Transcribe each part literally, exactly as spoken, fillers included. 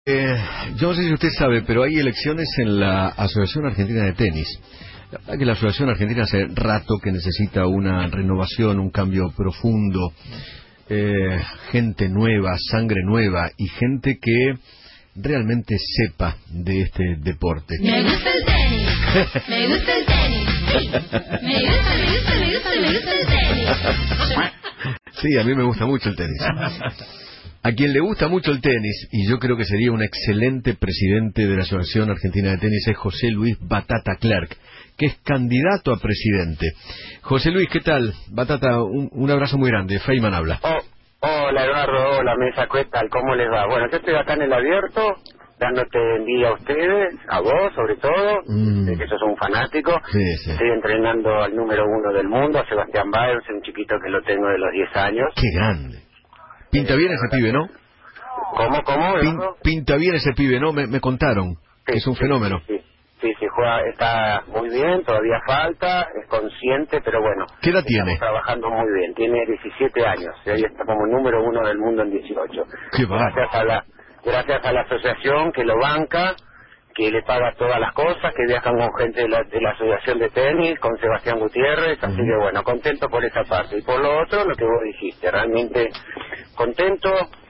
Eh, yo no sé si usted sabe, pero hay elecciones en la Asociación Argentina de Tenis. La verdad que la Asociación Argentina hace rato que necesita una renovación, un cambio profundo, eh, gente nueva, sangre nueva y gente que realmente sepa de este deporte. Me gusta el tenis, me gusta el tenis, sí, me gusta, me gusta, me gusta, me gusta el tenis. Sí, a mí me gusta mucho el tenis. A quien le gusta mucho el tenis, y yo creo que sería un excelente presidente de la Asociación Argentina de Tenis, es José Luis Batata Clark, que es candidato a presidente. José Luis, ¿qué tal? Batata, un, un abrazo muy grande. Feynman habla. Oh, hola Eduardo, hola Mesa, ¿qué tal? ¿Cómo les va? Bueno, yo estoy acá en el abierto, dándote envidia a ustedes, a vos sobre todo, Mm. de que sos un fanático. Sí, sí. Estoy entrenando al número uno del mundo, a Sebastián Báez, un chiquito que lo tengo de los diez años. Qué grande. Pinta bien ese pibe, ¿no? ¿Cómo, cómo, Pin- Eduardo? pinta bien ese pibe, ¿no? Me, me contaron. Sí, Es un sí, fenómeno. Sí, sí, sí, sí, juega, está muy bien, todavía falta, es consciente, pero bueno. ¿Qué edad estamos tiene? trabajando muy bien, tiene diecisiete años, y ahí está como número uno del mundo en dieciocho. Qué bárbaro. Gracias a la, gracias a la asociación que lo banca, que le paga todas las cosas, que viajan con gente de la, de la asociación de tenis, con Sebastián Gutiérrez, así Ujú. que bueno, contento por esa parte. Y por lo otro, lo que vos dijiste, realmente contento.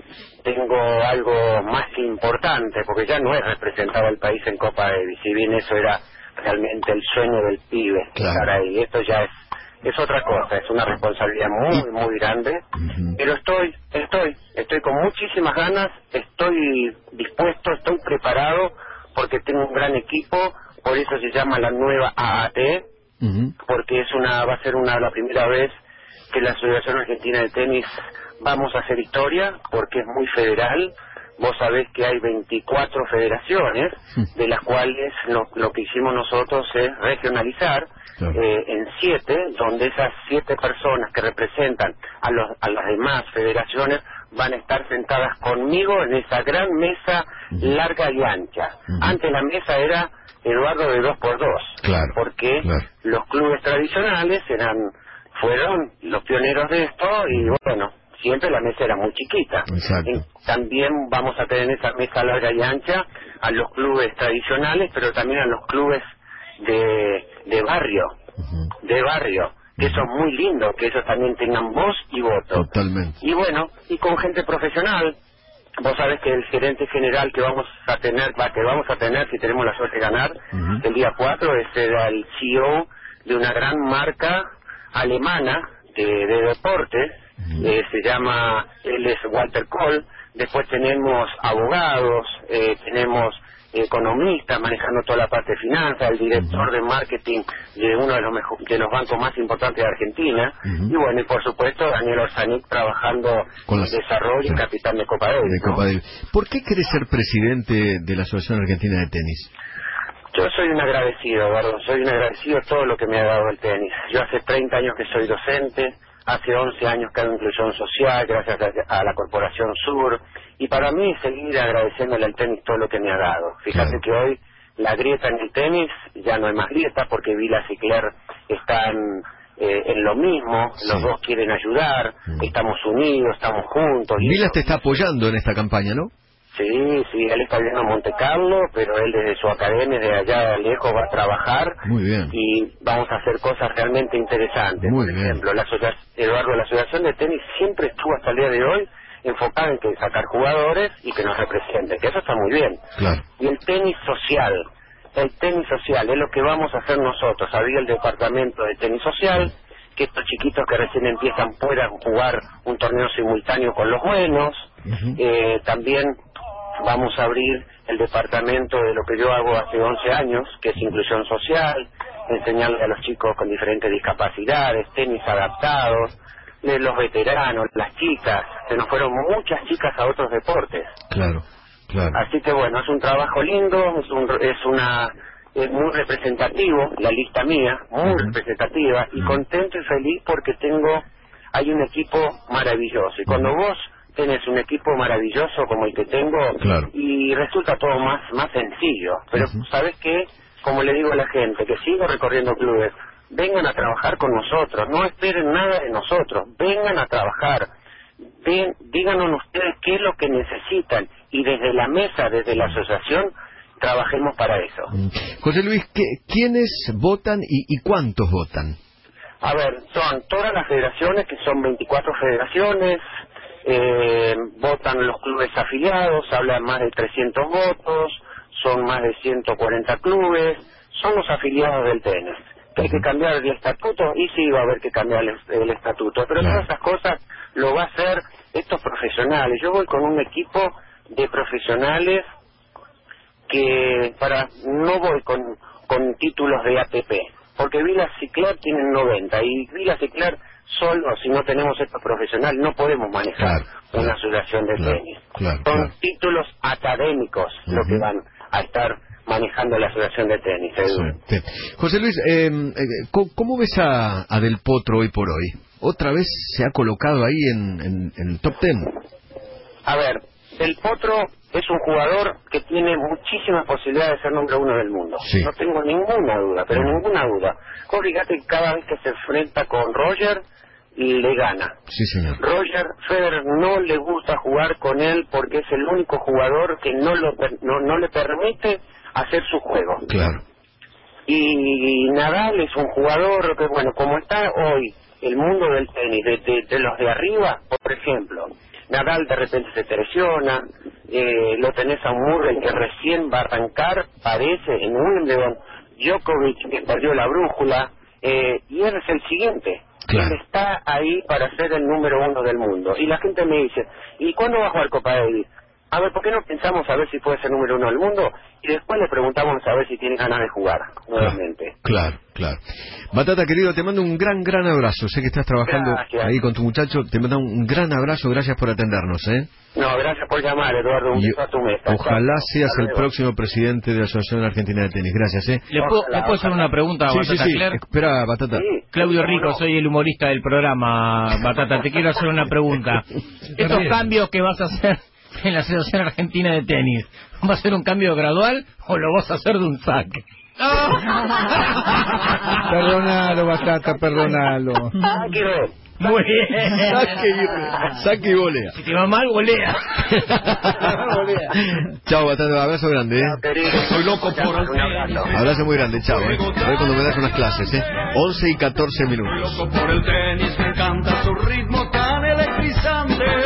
Tengo algo más que importante, porque ya no es representar al país en Copa Davis, si bien eso era realmente el sueño del pibe, Claro. estar ahí. Esto ya es es otra cosa, es una responsabilidad muy, muy grande, Ujú. pero estoy, estoy, estoy con muchísimas ganas, estoy dispuesto, estoy preparado, porque tengo un gran equipo, por eso se llama la nueva A A T, Ujú. porque es una va a ser una la primera vez que la Asociación Argentina de Tenis vamos a hacer historia, porque es muy federal. Vos sabés que hay veinticuatro federaciones, de las cuales lo, lo que hicimos nosotros es regionalizar Claro. eh, en siete, donde esas siete personas que representan a, los, a las demás federaciones van a estar sentadas conmigo en esa gran mesa Ujú. larga y ancha. Ujú. Antes la mesa era, Eduardo, de dos por dos, Claro, porque claro. los clubes tradicionales eran fueron los pioneros de esto y bueno, siempre la mesa era muy chiquita. Exacto. En- también vamos a tener en esa mesa larga y ancha a los clubes tradicionales, pero también a los clubes de, de barrio, Ujú. de barrio, que eso es muy lindo, que ellos también tengan voz y voto. Totalmente. Y bueno, y con gente profesional. Vos sabés que el gerente general que vamos a tener, va, que vamos a tener si tenemos la suerte de ganar, Ujú. el día cuatro, es era el C E O de una gran marca alemana de, de deportes, Ujú. eh, se llama, él es Walter Kohl. Después tenemos abogados, eh, tenemos economistas manejando toda la parte de finanzas, el director Ujú. de marketing de uno de los, mejo- de los bancos más importantes de Argentina, Ujú. y bueno, y por supuesto Daniel Orsanic trabajando Con en las- desarrollo y claro. capitán de Copa Davis, De ¿no? Copa Davis. ¿Por qué querés ser presidente de la Asociación Argentina de Tenis? Yo soy un agradecido, Eduardo, soy un agradecido a todo lo que me ha dado el tenis. Yo hace treinta años que soy docente, hace once años que hago inclusión social, gracias a, a la Corporación Sur, y para mí seguir agradeciéndole al tenis todo lo que me ha dado. Fíjate Claro. que hoy la grieta en el tenis, ya no hay más grieta porque Vilas y Cler están eh, en lo mismo, Sí. los dos quieren ayudar, Mm. estamos unidos, estamos juntos. y Vilas eso- te está apoyando en esta campaña, ¿no? Sí, sí, él está viviendo en Monte Carlo, pero él desde su academia, de allá de lejos, va a trabajar Muy bien. y vamos a hacer cosas realmente interesantes. Muy Por bien. ejemplo, la asocia- Eduardo, la Asociación de Tenis siempre estuvo hasta el día de hoy enfocada en que sacar jugadores y que nos representen, que eso está muy bien. Claro. Y el tenis social, el tenis social es lo que vamos a hacer nosotros. Había el departamento de tenis social, que estos chiquitos que recién empiezan puedan jugar un torneo simultáneo con los buenos. Ujú. Eh, también vamos a abrir el departamento de lo que yo hago hace once años, que es inclusión social, enseñarle a los chicos con diferentes discapacidades, tenis adaptados, de los veteranos, las chicas, se nos fueron muchas chicas a otros deportes. Claro, claro. Así que bueno, es un trabajo lindo, es, un, es una es muy representativo, la lista mía, muy Ujú. representativa, y Ujú. contento y feliz porque tengo, hay un equipo maravilloso, y cuando Ujú. vos tenés un equipo maravilloso como el que tengo, Claro. y resulta todo más, más sencillo, pero Ujú. ¿sabes qué? Como le digo a la gente, que sigo recorriendo clubes, vengan a trabajar con nosotros, no esperen nada de nosotros, vengan a trabajar, ven, díganos ustedes qué es lo que necesitan, y desde la mesa, desde la asociación, trabajemos para eso. José Luis, ¿qué, ¿quiénes votan y, y cuántos votan? A ver, son todas las federaciones, que son veinticuatro federaciones, eh, votan los clubes afiliados, hablan más de trescientos votos, son más de ciento cuarenta clubes, son los afiliados del tenis. ¿Que hay que cambiar el estatuto? Y sí, va a haber que cambiar el, el estatuto, pero Claro. todas esas cosas lo va a hacer estos profesionales. Yo voy con un equipo de profesionales que para no voy con, con títulos de A T P, porque Vila Ciclar tienen noventa, y Vila Ciclar solo, si no tenemos estos profesionales, no podemos manejar Claro, claro, una asociación de claro, tenis. claro, Son claro. títulos académicos lo Ujú. que van a estar manejando la asociación de tenis, Edu. Sí, sí. José Luis, eh, eh, ¿cómo, cómo ves a, a Del Potro hoy por hoy? ¿Otra vez se ha colocado ahí en, en, en el top ten? A ver, Del Potro es un jugador que tiene muchísimas posibilidades de ser número uno del mundo. Sí. No tengo ninguna duda, pero Ujú. ninguna duda. Vos fíjate que cada vez que se enfrenta con Roger, le gana. Sí, señor. Roger Federer no le gusta jugar con él porque es el único jugador que no, lo, per- no, no le permite hacer su juego. Claro. Y Nadal es un jugador que, bueno, como está hoy el mundo del tenis, de, de, de los de arriba, por ejemplo, Nadal de repente se te lesiona, eh, lo tenés a un Murray que recién va a arrancar, parece, en Wimbledon, Djokovic que perdió la brújula, eh, y él es el siguiente. Claro. Él está ahí para ser el número uno del mundo. Y la gente me dice, ¿y cuándo va a jugar Copa Davis? A ver, ¿por qué no pensamos a ver si puede ser número uno del mundo? Y después le preguntamos a ver si tiene ganas de jugar nuevamente. Claro, claro. Batata, querido, te mando un gran, gran abrazo. Sé que estás trabajando Gracias. ahí con tu muchacho. Te mando un gran abrazo. Gracias por atendernos, ¿eh? No, gracias por llamar, Eduardo. Un Y beso a tu mesa. ojalá Chao. seas Hasta el luego. próximo presidente de la Asociación Argentina de Tenis. Gracias, ¿eh? ¿Le puedo, Ojalá, ¿le puedo hacer ojalá. una pregunta a Sí, Batata sí, sí. Cler? Espera, Batata. Sí, Claudio ¿cómo Rico, no? soy el humorista del programa, Batata. Te quiero hacer una pregunta. Estos cambios que vas a hacer en la Asociación Argentina de Tenis, ¿va a ser un cambio gradual o lo vas a hacer de un saque? Perdonalo, Batata, perdonalo. Ah, quiero ver. Muy bien. Saque y, saque y volea. Si te va mal, golea. Chao, Batata. Abrazo grande, ¿eh? Querido, Soy loco por un abrazo. Abrazo muy grande. Chao, ¿eh? Hoy cuando me das unas clases, ¿eh? once y catorce minutos. Loco por el tenis, me encanta su ritmo tan electrizante.